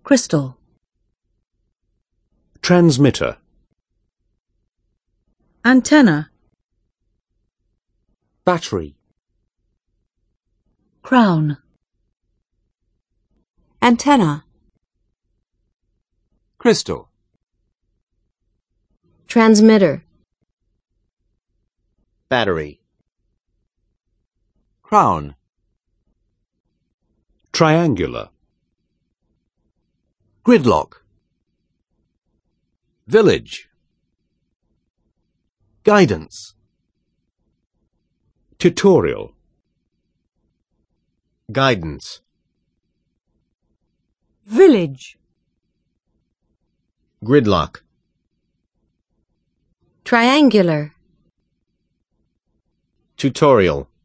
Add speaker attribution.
Speaker 1: crystal,
Speaker 2: transmitter,
Speaker 1: antenna,
Speaker 3: battery,
Speaker 1: crown,
Speaker 4: antenna,
Speaker 3: crystal,
Speaker 4: transmitter,
Speaker 3: battery, crown,
Speaker 2: triangular,
Speaker 3: gridlock, village, guidance,
Speaker 2: tutorial,
Speaker 3: guidance,
Speaker 1: village,
Speaker 3: gridlock,
Speaker 4: triangular,
Speaker 3: tutorial.